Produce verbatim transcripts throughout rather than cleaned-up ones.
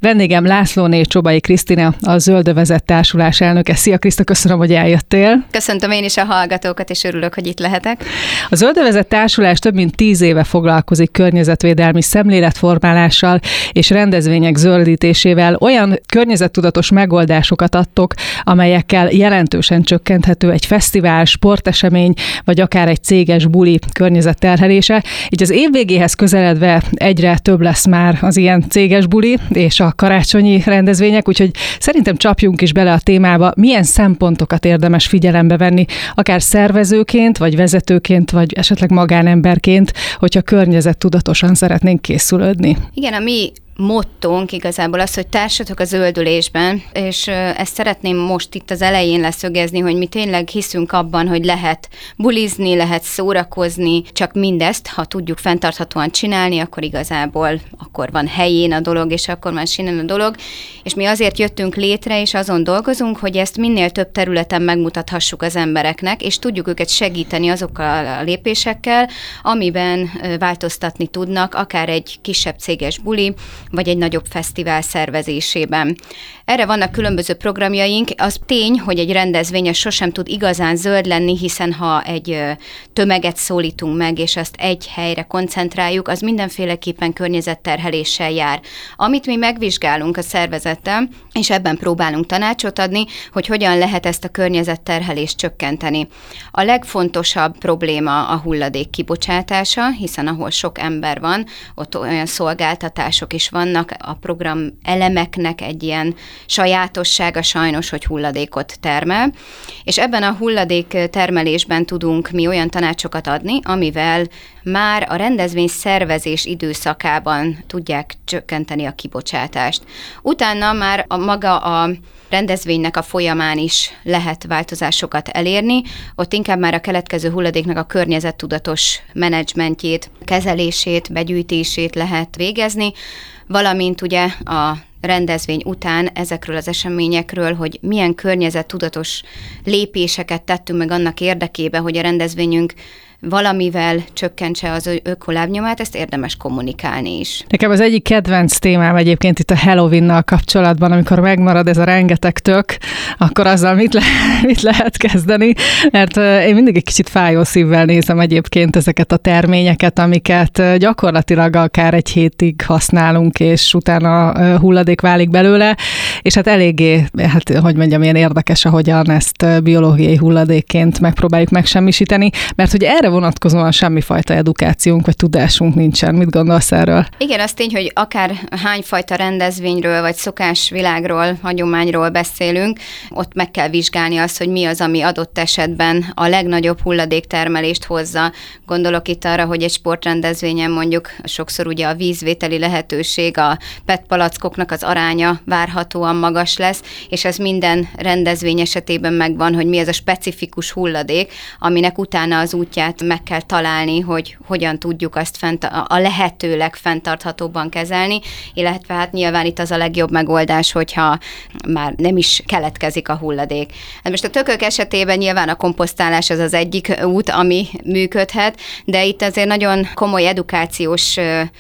Vendégem Lászlóné Csobai Krisztina, a Zöldövezet Társulás elnöke. Szia Kriszta, köszönöm, hogy eljöttél. Köszöntöm én is a hallgatókat, és örülök, hogy itt lehetek. A Zöldövezet Társulás több mint tíz éve foglalkozik környezetvédelmi szemléletformálással és rendezvények zöldítésével. Olyan környezettudatos megoldásokat adtok, amelyekkel jelentősen csökkenthető egy fesztivál, sportesemény, vagy akár egy céges buli környezetterhelése. Így az év végéhez közeledve egyre több lesz már az ilyen céges buli és a karácsonyi rendezvények, úgyhogy szerintem csapjunk is bele a témába, milyen szempontokat érdemes figyelembe venni, akár szervezőként, vagy vezetőként, vagy esetleg magánemberként, hogyha környezettudatosan szeretnénk készülődni. Igen, a mi mottónk igazából az, hogy társatok a zöldülésben, és ezt szeretném most itt az elején leszögezni, hogy mi tényleg hiszünk abban, hogy lehet bulizni, lehet szórakozni, csak mindezt, ha tudjuk fenntarthatóan csinálni, akkor igazából akkor van helyén a dolog, és akkor már sinnen a dolog, és mi azért jöttünk létre, és azon dolgozunk, hogy ezt minél több területen megmutathassuk az embereknek, és tudjuk őket segíteni azokkal a lépésekkel, amiben változtatni tudnak, akár egy kisebb céges buli, vagy egy nagyobb fesztivál szervezésében. Erre vannak különböző programjaink. Az tény, hogy egy rendezvényes sosem tud igazán zöld lenni, hiszen ha egy tömeget szólítunk meg, és azt egy helyre koncentráljuk, az mindenféleképpen környezetterheléssel jár. Amit mi megvizsgálunk a szervezettel, és ebben próbálunk tanácsot adni, hogy hogyan lehet ezt a környezetterhelést csökkenteni. A legfontosabb probléma a hulladék kibocsátása, hiszen ahol sok ember van, ott olyan szolgáltatások is vannak, a program elemeknek egy ilyen sajátossága sajnos, hogy hulladékot termel, és ebben a hulladék termelésben tudunk mi olyan tanácsokat adni, amivel már a rendezvény szervezés időszakában tudják csökkenteni a kibocsátást. Utána már a maga a rendezvénynek a folyamán is lehet változásokat elérni, ott inkább már a keletkező hulladéknak a környezettudatos menedzsmentjét, kezelését, begyűjtését lehet végezni, valamint ugye a rendezvény után ezekről az eseményekről, hogy milyen környezettudatos lépéseket tettünk meg annak érdekében, hogy a rendezvényünk valamivel csökkentse az ökolábnyomát, ezt érdemes kommunikálni is. Nekem az egyik kedvenc témám egyébként itt a Halloweennal kapcsolatban, amikor megmarad ez a rengeteg tök, akkor azzal mit, le- mit lehet kezdeni? Mert én mindig egy kicsit fájó szívvel nézem egyébként ezeket a terményeket, amiket gyakorlatilag akár egy hétig használunk, és utána hulladék válik belőle, és hát eléggé, hát hogy mondjam, ilyen érdekes, ahogyan ezt biológiai hulladékként megpróbáljuk megsemmisíteni, mert hogy erre vonatkozóan semmifajta edukációnk vagy tudásunk nincsen. Mit gondolsz erről? Igen, az tény, hogy akár hányfajta rendezvényről, vagy szokásvilágról, hagyományról beszélünk, ott meg kell vizsgálni azt, hogy mi az, ami adott esetben a legnagyobb hulladéktermelést hozza. Gondolok itt arra, hogy egy sportrendezvényen mondjuk sokszor ugye a vízvételi lehetőség, a pé é té palackoknak az aránya várhatóan magas lesz, és ez minden rendezvény esetében megvan, hogy mi ez a specifikus hulladék, aminek utána az útját meg kell találni, hogy hogyan tudjuk azt fent, a lehető legfenntarthatóbban kezelni, illetve hát nyilván itt az a legjobb megoldás, hogyha már nem is keletkezik a hulladék. Most a tökök esetében nyilván a komposztálás az az egyik út, ami működhet, de itt azért nagyon komoly edukációs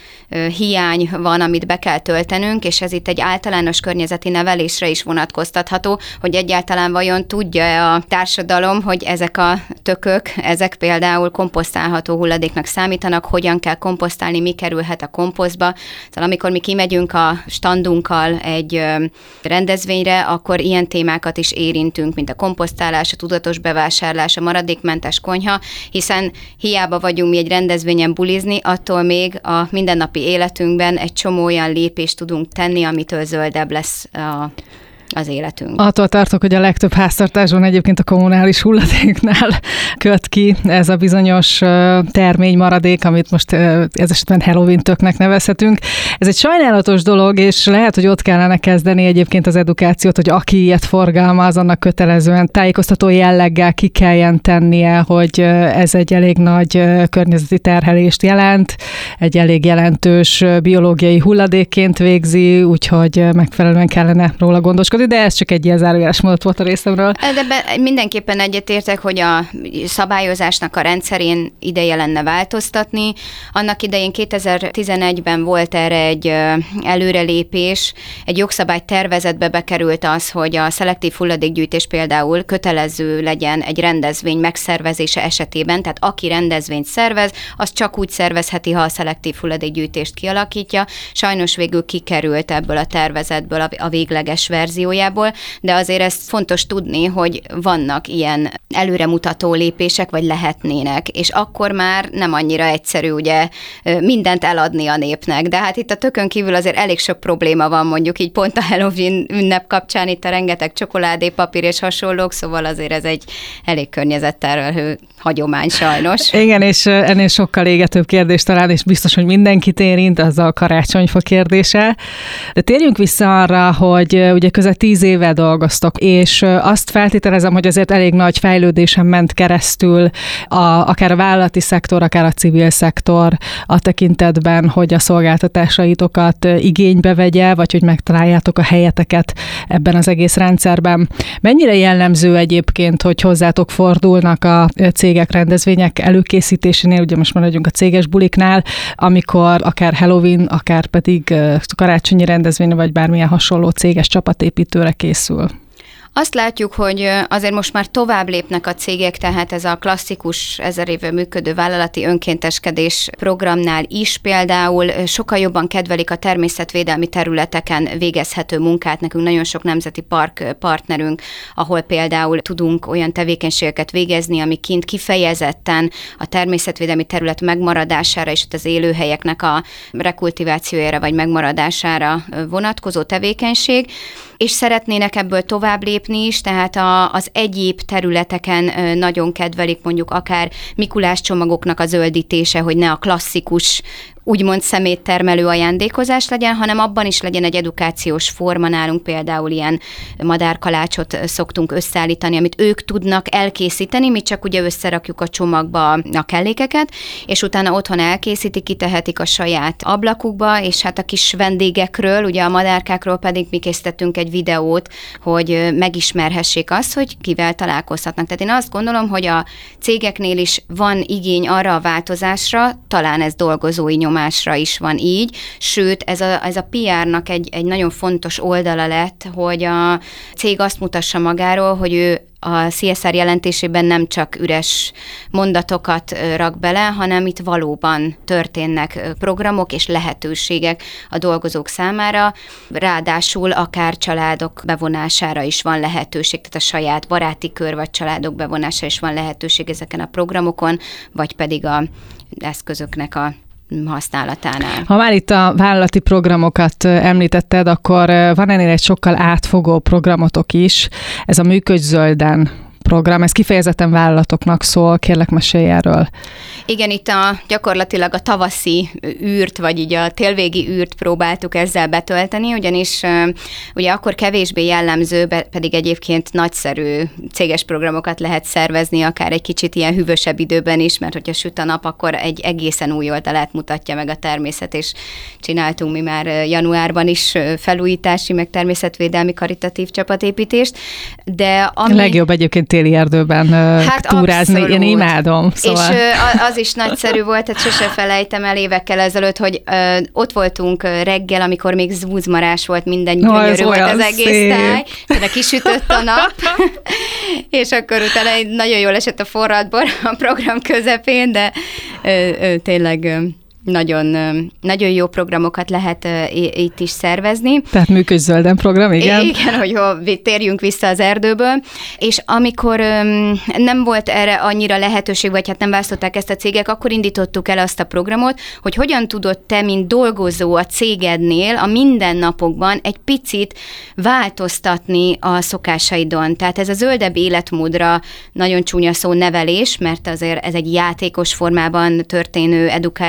hiány van, amit be kell töltenünk, és ez itt egy általános környezeti nevelésre is vonatkoztatható, hogy egyáltalán vajon tudja a társadalom, hogy ezek a tökök, ezek például komposztálható hulladéknak számítanak, hogyan kell komposztálni, mi kerülhet a komposztba. Szóval amikor mi kimegyünk a standunkkal egy rendezvényre, akkor ilyen témákat is érintünk, mint a komposztálás, a tudatos bevásárlás, a maradékmentes konyha, hiszen hiába vagyunk mi egy rendezvényen bulizni, attól még a mindennapi életünkben egy csomó olyan lépést tudunk tenni, amitől zöldebb lesz a az életünk. Attól tartok, hogy a legtöbb háztartásban egyébként a kommunális hulladéknál köt ki ez a bizonyos termény maradék, amit most ez esetben Halloween töknek nevezhetünk. Ez egy sajnálatos dolog, és lehet, hogy ott kellene kezdeni egyébként az edukációt, hogy aki ilyet forgalmaz, annak kötelezően tájékoztató jelleggel ki kelljen tennie, hogy ez egy elég nagy környezeti terhelést jelent, egy elég jelentős biológiai hulladékként végzi, úgyhogy megfelelően kellene róla gondoskodni. kapcsolódni, de ez csak egy ilyen zárójeles mondat volt a részemről. De be, mindenképpen egyetértek, hogy a szabályozásnak a rendszerén ideje lenne változtatni. Annak idején kétezer-tizenegyben volt erre egy előrelépés, egy jogszabálytervezetbe bekerült az, hogy a szelektív hulladékgyűjtés például kötelező legyen egy rendezvény megszervezése esetében, tehát aki rendezvényt szervez, az csak úgy szervezheti, ha a szelektív hulladékgyűjtést kialakítja. Sajnos végül kikerült ebből a tervezetből a végleges verziójából, de azért ezt fontos tudni, hogy vannak ilyen előremutató lépések, vagy lehetnének, és akkor már nem annyira egyszerű ugye mindent eladni a népnek, de hát itt a tökön kívül azért elég sok probléma van, mondjuk így pont a Halloween ünnep kapcsán itt a rengeteg csokoládépapír és hasonlók, szóval azért ez egy elég környezetterhelő hagyomány sajnos. Igen, és ennél sokkal égetőbb kérdés talán, és biztos, hogy mindenkit érint, az a karácsonyfa kérdése. De térjünk vissza arra, hogy ugye közel tíz éve dolgoztok, és azt feltételezem, hogy azért elég nagy fejlődésen ment keresztül a, akár a vállalati szektor, akár a civil szektor a tekintetben, hogy a szolgáltatásaitokat igénybe vegye, vagy hogy megtaláljátok a helyeteket ebben az egész rendszerben. Mennyire jellemző egyébként, hogy hozzátok fordulnak a cégek rendezvények előkészítésénél, ugye most már vagyunk a céges buliknál, amikor akár Halloween, akár pedig karácsonyi rendezvény, vagy bármilyen hasonló céges csapatépítőre készül? Azt látjuk, hogy azért most már tovább lépnek a cégek, tehát ez a klasszikus ezer éve működő vállalati önkénteskedés programnál is például sokkal jobban kedvelik a természetvédelmi területeken végezhető munkát. Nekünk nagyon sok nemzeti park partnerünk, ahol például tudunk olyan tevékenységeket végezni, ami kint kifejezetten a természetvédelmi terület megmaradására és az élőhelyeknek a rekultivációjára vagy megmaradására vonatkozó tevékenység, és szeretnének ebből tovább lépni is, tehát a, az egyéb területeken nagyon kedvelik mondjuk akár Mikulás csomagoknak a zöldítése, hogy ne a klasszikus úgymond szeméttermelő ajándékozás legyen, hanem abban is legyen egy edukációs forma. Nálunk például ilyen madárkalácsot szoktunk összeállítani, amit ők tudnak elkészíteni, mi csak ugye összerakjuk a csomagba a kellékeket, és utána otthon elkészítik, kitehetik a saját ablakukba, és hát a kis vendégekről, ugye a madárkákról pedig mi készítettünk egy videót, hogy megismerhessék azt, hogy kivel találkozhatnak. Tehát én azt gondolom, hogy a cégeknél is van igény arra a változásra, talán ez dolgozói nyom másra is van így, sőt, ez a, ez a pé er-nak egy, egy nagyon fontos oldala lett, hogy a cég azt mutassa magáról, hogy ő a cé es er jelentésében nem csak üres mondatokat rak bele, hanem itt valóban történnek programok és lehetőségek a dolgozók számára, ráadásul akár családok bevonására is van lehetőség, tehát a saját baráti kör vagy családok bevonására is van lehetőség ezeken a programokon, vagy pedig a eszközöknek a használatánál. Ha már itt a vállalati programokat említetted, akkor van ennél egy sokkal átfogó programotok is. Ez a Működj zölden program, ez kifejezetten vállalatoknak szól, kérlek mesélj erről. Igen, itt a, gyakorlatilag a tavaszi űrt, vagy így a télvégi űrt próbáltuk ezzel betölteni, ugyanis ugye akkor kevésbé jellemző, pedig egyébként nagyszerű céges programokat lehet szervezni, akár egy kicsit ilyen hűvösebb időben is, mert hogyha süt a nap, akkor egy egészen új oldalát mutatja meg a természet, és csináltunk mi már januárban is felújítási, meg természetvédelmi karitatív csapatépítést. De ami... Legjobb egyébként téli erdőben hát túrázni, abszolút. Én imádom. Szóval. És az is nagyszerű volt, tehát sose felejtem el évekkel ezelőtt, hogy ö, ott voltunk reggel, amikor még zúzmarás volt, minden gyönyörű volt az egész szép. Táj, de kisütött a nap, és akkor utána nagyon jól esett a forradbor a program közepén, de ö, ö, tényleg... Ö, Nagyon, nagyon jó programokat lehet itt is szervezni. Tehát Működj zölden program, igen? Igen, hogy térjünk vissza az erdőből. És amikor nem volt erre annyira lehetőség, vagy hát nem választották ezt a cégek, akkor indítottuk el azt a programot, hogy hogyan tudod te, mint dolgozó a cégednél a mindennapokban egy picit változtatni a szokásaidon. Tehát ez a zöldebb életmódra nagyon csúnya szó nevelés, mert azért ez egy játékos formában történő edukáció volt,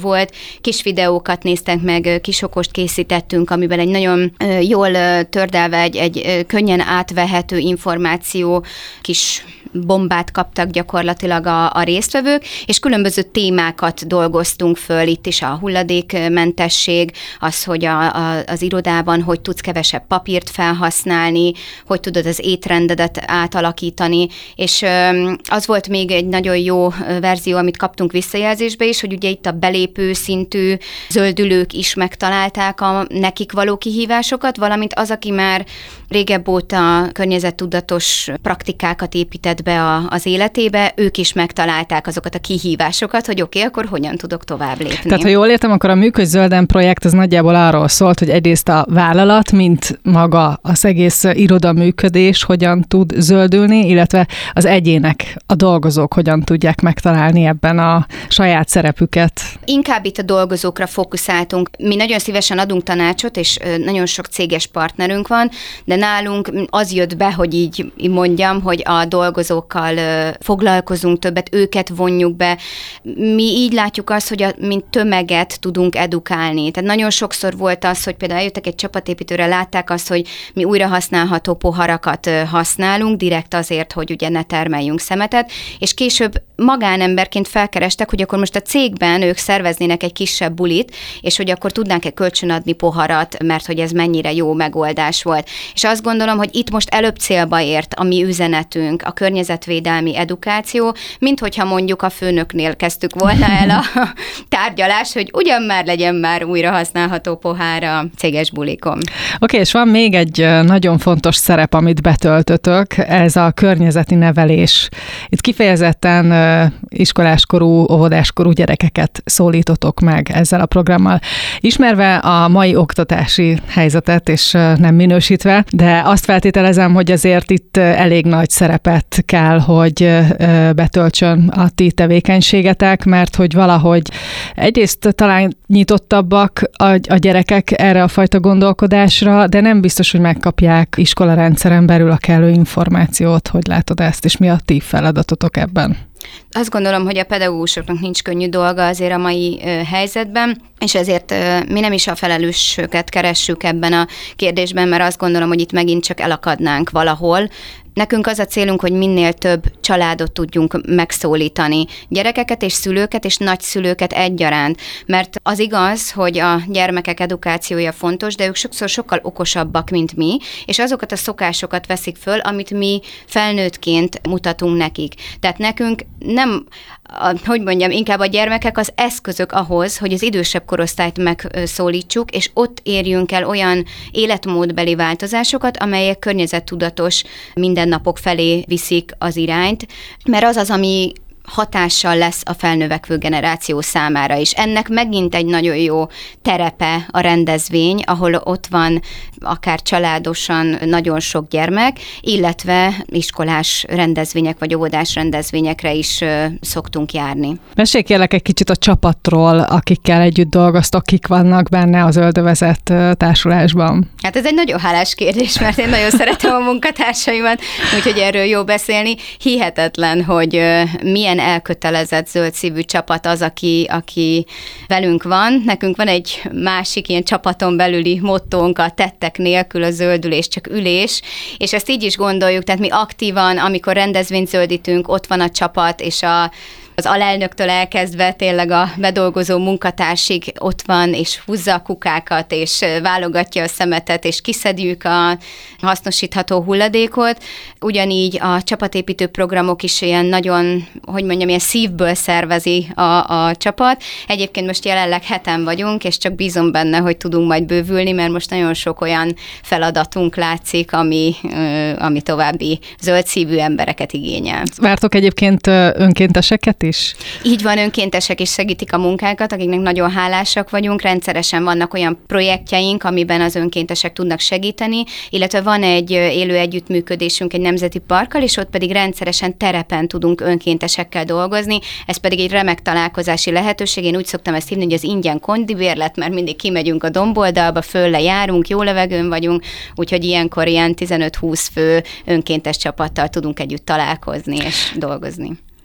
volt, kis videókat néztek meg, kisokost készítettünk, amiben egy nagyon jól tördelve, egy, egy könnyen átvehető információ, kis bombát kaptak gyakorlatilag a, a résztvevők, és különböző témákat dolgoztunk föl, itt is a hulladékmentesség, az, hogy a, a, az irodában hogy tudsz kevesebb papírt felhasználni, hogy tudod az étrendedet átalakítani, és az volt még egy nagyon jó verzió, amit kaptunk visszajelzésbe is, hogy ugye itt a belépő szintű zöldülők is megtalálták a nekik való kihívásokat, valamint az, aki már régebb óta környezettudatos praktikákat épített be a, az életébe, ők is megtalálták azokat a kihívásokat, hogy oké, okay, akkor hogyan tudok tovább lépni. Tehát, ha jól értem, akkor a Működj Zölden projekt az nagyjából arról szólt, hogy egyrészt a vállalat, mint maga az egész irodaműködés hogyan tud zöldülni, illetve az egyének, a dolgozók hogyan tudják megtalálni ebben a saját szerepüket. Inkább itt a dolgozókra fókuszáltunk. Mi nagyon szívesen adunk tanácsot, és nagyon sok céges partnerünk van, de nálunk az jött be, hogy így mondjam, hogy a dolgozókkal foglalkozunk többet, őket vonjuk be. Mi így látjuk azt, hogy a, mint tömeget tudunk edukálni. Tehát nagyon sokszor volt az, hogy például eljöttek egy csapatépítőre, látták azt, hogy mi újra használható poharakat használunk, direkt azért, hogy ugye ne termeljünk szemetet, és később magánemberként felkerestek, hogy akkor most a cégben ők szerveznének egy kisebb bulit, és hogy akkor tudnánk-e kölcsönadni poharat, mert hogy ez mennyire jó megoldás volt. És azt gondolom, hogy itt most előbb célba ért a mi üzenetünk, a környezetvédelmi edukáció, mint hogyha mondjuk a főnöknél kezdtük volna el a tárgyalás, hogy ugyan már legyen már újra használható pohár a céges bulikon. Oké, okay, és van még egy nagyon fontos szerep, amit betöltötök, ez a környezeti nevelés. Itt kifejezetten iskoláskorú, óvodáskorú gyerekeket szólítotok meg ezzel a programmal. Ismerve a mai oktatási helyzetet, és nem minősítve, de azt feltételezem, hogy azért itt elég nagy szerepet kell, hogy betöltsön a ti tevékenységetek, mert hogy valahogy egyrészt talán nyitottabbak a, a gyerekek erre a fajta gondolkodásra, de nem biztos, hogy megkapják iskolarendszeren belül a kellő információt. Hogy látod ezt, és mi a ti feladatotok ebben? Azt gondolom, hogy a pedagógusoknak nincs könnyű dolga azért a mai ö, helyzetben, és ezért ö, mi nem is a felelősöket keressük ebben a kérdésben, mert azt gondolom, hogy itt megint csak elakadnánk valahol. Nekünk az a célunk, hogy minél több családot tudjunk megszólítani, gyerekeket és szülőket és nagyszülőket egyaránt, mert az igaz, hogy a gyermekek edukációja fontos, de ők sokszor sokkal okosabbak, mint mi, és azokat a szokásokat veszik föl, amit mi felnőttként mutatunk nekik. Tehát nekünk nem, hogy mondjam, inkább a gyermekek az eszközök ahhoz, hogy az idősebb korosztályt megszólítsuk, és ott érjünk el olyan életmódbeli változásokat, amelyek környezettudatos mindennapok felé viszik az irányt, mert az az, ami hatással lesz a felnövekvő generáció számára is. Ennek megint egy nagyon jó terepe a rendezvény, ahol ott van akár családosan nagyon sok gyermek, illetve iskolás rendezvények vagy óvodás rendezvényekre is ö, szoktunk járni. Mesélj kérlek egy kicsit a csapatról, akikkel együtt dolgoztok, kik vannak benne az Öldövezet társulásban. Hát ez egy nagyon hálás kérdés, mert én nagyon szeretem a munkatársaimat, úgyhogy erről jó beszélni. Hihetetlen, hogy ö, milyen elkötelezett zöldszívű csapat az, aki, aki velünk van. Nekünk van egy másik ilyen csapaton belüli mottónk, a tettek nélkül a zöldülés, csak ülés, és ezt így is gondoljuk, tehát mi aktívan, amikor rendezvényt zöldítünk, ott van a csapat, és a az alelnöktől elkezdve tényleg a bedolgozó munkatársig ott van, és húzza a kukákat, és válogatja a szemetet, és kiszedjük a hasznosítható hulladékot. Ugyanígy a csapatépítő programok is ilyen nagyon, hogy mondjam, ilyen szívből szervezi a, a csapat. Egyébként most jelenleg heten vagyunk, és csak bízom benne, hogy tudunk majd bővülni, mert most nagyon sok olyan feladatunk látszik, ami, ami további zöldszívű embereket igényel. Vártok egyébként önkénteseket is? Így van, önkéntesek is segítik a munkánkat, akiknek nagyon hálásak vagyunk. Rendszeresen vannak olyan projektjeink, amiben az önkéntesek tudnak segíteni, illetve van egy élő együttműködésünk egy nemzeti parkkal, és ott pedig rendszeresen terepen tudunk önkéntesekkel dolgozni. Ez pedig egy remek találkozási lehetőség. Én úgy szoktam ezt hívni, hogy az ingyen kondibérlet, mert mindig kimegyünk a domboldalba, fölle járunk, jó levegőn vagyunk, úgyhogy ilyenkor ilyen tizenöt-húsz fő önkéntes csapattal tudunk együtt találkozni és dolgozni.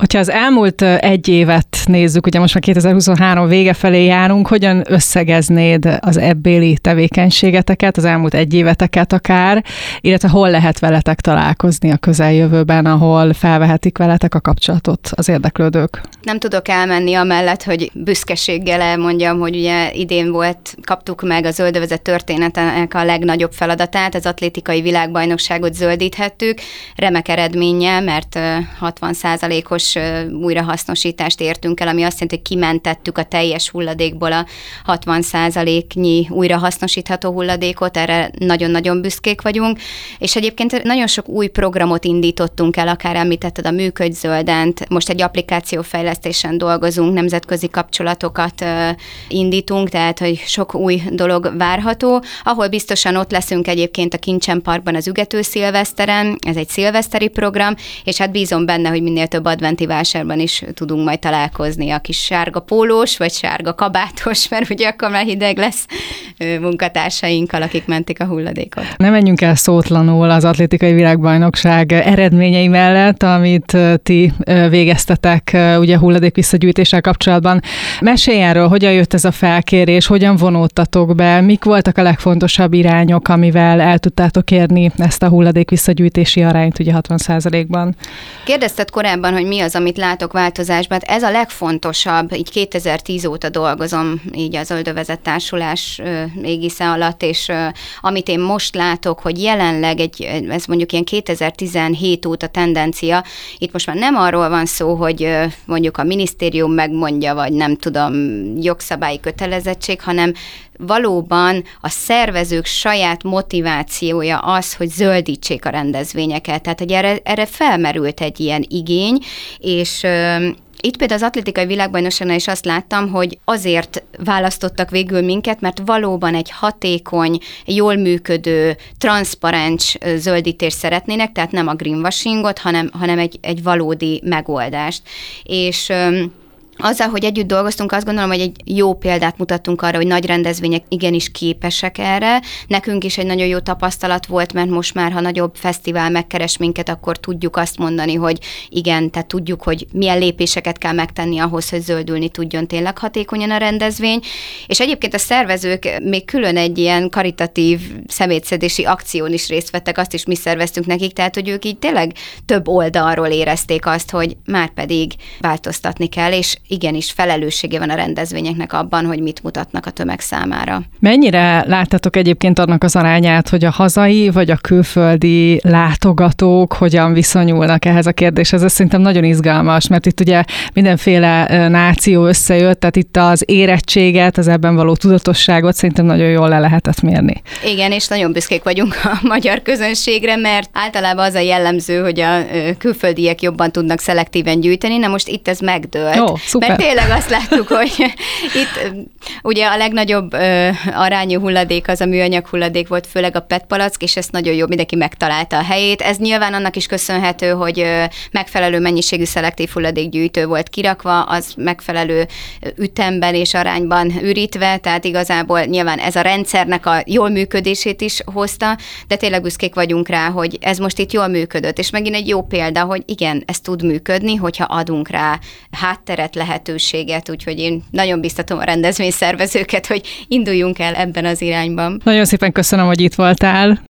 Hogyha az elmúlt egy évet nézzük, ugye most már kétezer-huszonhárom vége felé járunk, hogyan összegeznéd az ebbéli tevékenységeteket, az elmúlt egy éveteket akár, illetve hol lehet veletek találkozni a közeljövőben, ahol felvehetik veletek a kapcsolatot az érdeklődők? Nem tudok elmenni amellett, hogy büszkeséggel elmondjam, hogy ugye idén volt, kaptuk meg a zöldövezet történetének a legnagyobb feladatát, az atlétikai világbajnokságot zöldíthettük, remek eredménnyel, mert hatvan százalékos újrahasznosítást értünk el, ami azt jelenti, hogy kimentettük a teljes hulladékból a hatvan százaléknyi újrahasznosítható hulladékot, erre nagyon-nagyon büszkék vagyunk, és egyébként nagyon sok új programot indítottunk el, akár említetted a Működj Zöldent, most egy applikációfejlesztésen dolgozunk, nemzetközi kapcsolatokat indítunk, tehát hogy sok új dolog várható, ahol biztosan ott leszünk egyébként a Kincsen Parkban az Ügető Szilveszteren, ez egy szilveszteri program, és hát bízom benne, hogy minél több adventi vásárban is tudunk majd találkozni a kis sárga pólós, vagy sárga kabátos, mert ugye akkor már hideg lesz munkatársainkkal, akik mentik a hulladékot. Ne menjünk el szótlanul az atlétikai világbajnokság eredményei mellett, amit ti végeztetek ugye hulladék visszagyűjtéssel kapcsolatban. Mesélj erről, hogyan jött ez a felkérés, hogyan vonódtatok be, mik voltak a legfontosabb irányok, amivel el tudtátok érni ezt a hulladék visszagyűjtési arányt ugye hatvan százalékban? Kérdezted korábban, hogy mi az, amit látok változásban. Ez a legfontosabb, így kétezer-tíz óta dolgozom így a Zöldövezet Társulás égisze alatt, és amit én most látok, hogy jelenleg egy, ez mondjuk ilyen kétezer-tizenhét óta tendencia, itt most már nem arról van szó, hogy mondjuk a minisztérium megmondja, vagy nem tudom, jogszabályi kötelezettség, hanem valóban a szervezők saját motivációja az, hogy zöldítsék a rendezvényeket. Tehát, hogy erre, erre felmerült egy ilyen igény, és itt például az atlétikai világbajnokságnál is azt láttam, hogy azért választottak végül minket, mert valóban egy hatékony, jól működő, transzparens zöldítést szeretnének, tehát nem a greenwashingot, hanem, hanem egy, egy valódi megoldást. És azzal, hogy együtt dolgoztunk, azt gondolom, hogy egy jó példát mutattunk arra, hogy nagy rendezvények igenis képesek erre. Nekünk is egy nagyon jó tapasztalat volt, mert most már, ha nagyobb fesztivál megkeres minket, akkor tudjuk azt mondani, hogy igen, tehát tudjuk, hogy milyen lépéseket kell megtenni ahhoz, hogy zöldülni tudjon tényleg hatékonyan a rendezvény. És egyébként a szervezők még külön egy ilyen karitatív szemétszedési akción is részt vettek, azt is mi szerveztünk nekik, tehát hogy ők így tényleg több oldalról érezték azt, hogy már pedig változtatni kell, és igenis felelőssége van a rendezvényeknek abban, hogy mit mutatnak a tömeg számára. Mennyire láttatok egyébként annak az arányát, hogy a hazai vagy a külföldi látogatók hogyan viszonyulnak ehhez a kérdéshez? Ez szerintem nagyon izgalmas, mert itt ugye mindenféle náció összejött, tehát itt az érettséget, az ebben való tudatosságot szerintem nagyon jól le lehetett mérni. Igen, és nagyon büszkék vagyunk a magyar közönségre, mert általában az a jellemző, hogy a külföldiek jobban tudnak szelektíven gyűjteni, na most itt ez megdőlt. Jó, szuper. Mert tényleg azt láttuk, hogy itt ugye a legnagyobb ö, arányú hulladék az a műanyag hulladék volt, főleg a pé é té palack, és ezt nagyon jó, mindenki megtalálta a helyét. Ez nyilván annak is köszönhető, hogy ö, megfelelő mennyiségű szelektív hulladékgyűjtő volt kirakva, az megfelelő ütemben és arányban ürítve, tehát igazából nyilván ez a rendszernek a jól működését is hozta, de tényleg büszkék vagyunk rá, hogy ez most itt jól működött, és megint egy jó példa, hogy igen, ez tud működni, hogyha adunk rá hátteret, lehetőséget, úgyhogy én nagyon biztatom a rendezvényszervezőket, hogy induljunk el ebben az irányban. Nagyon szépen köszönöm, hogy itt voltál.